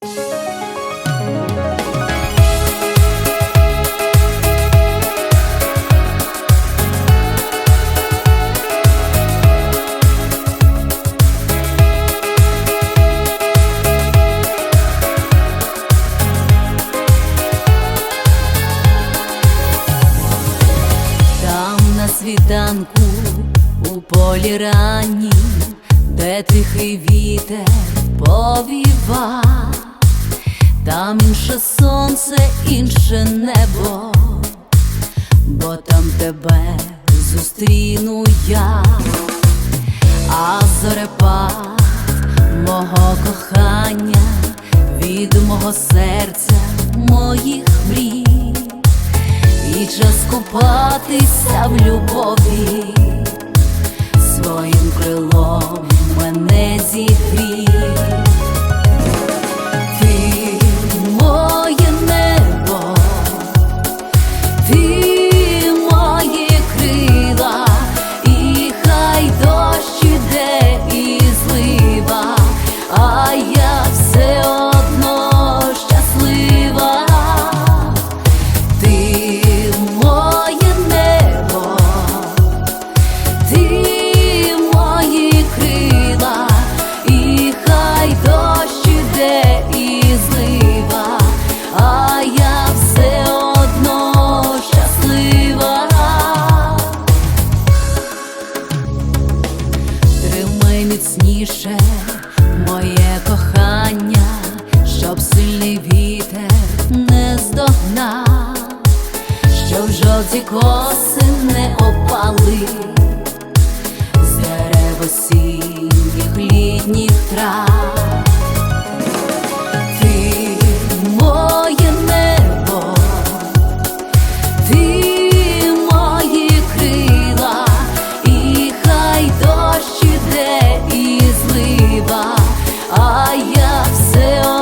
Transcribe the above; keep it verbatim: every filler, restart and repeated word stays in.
Світанку у полі раннім, де тихий вітер повіва, там інше сонце, інше небо, бо там тебе зустріну я. А зорепад мого кохання від мого серця, моїх мрій, і час купатися в любові, своїм крилом мене зігрій. Ти моє небо, ти мої крила, і хай дощ іде і злива, а я все одно щаслива. Міцніше моє кохання, щоб сильний вітер не здогнав, щоб жовті коси не опали з дерев осінніх літніх трав. Ти моє небо, ти мої крила, і хай дощ іде і злива, а я все